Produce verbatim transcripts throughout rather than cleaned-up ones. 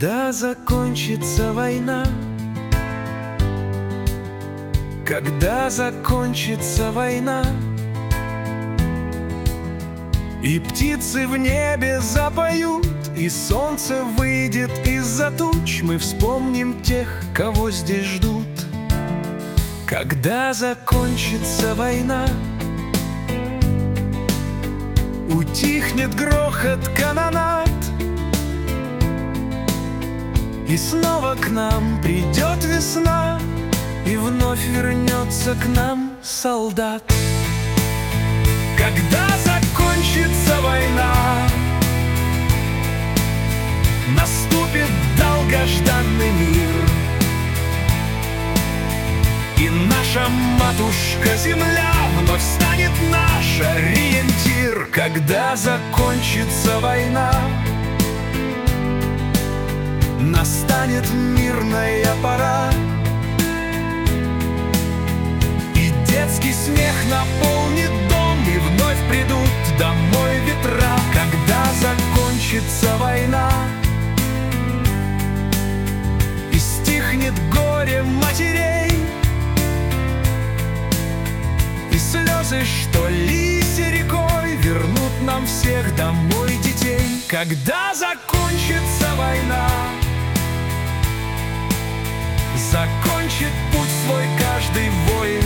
Когда закончится война? Когда закончится война? И птицы в небе запоют, и солнце выйдет из-за туч. Мы вспомним тех, кого здесь ждут. Когда закончится война? Утихнет грохот канонад, и снова к нам придет весна, и вновь вернется к нам солдат. Когда закончится война, наступит долгожданный мир, и наша матушка-земля вновь станет наш ориентир. Когда закончится война, настанет мирная пора, и детский смех наполнит дом, и вновь придут домой ветра. Когда закончится война, и стихнет горе матерей, и слезы, что лились рекой, вернут нам всех домой детей. Когда закончится война, закончит путь свой каждый воин,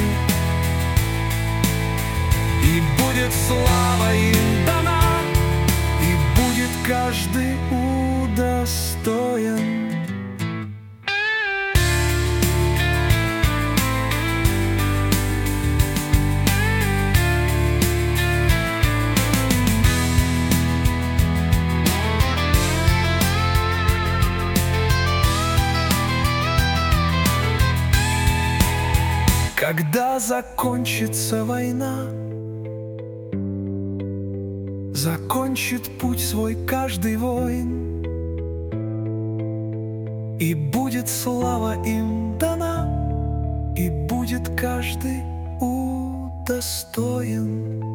и будет слава им дана, и будет каждый удостоен. Когда закончится война, закончит путь свой каждый воин, и будет слава им дана, и будет каждый удостоен.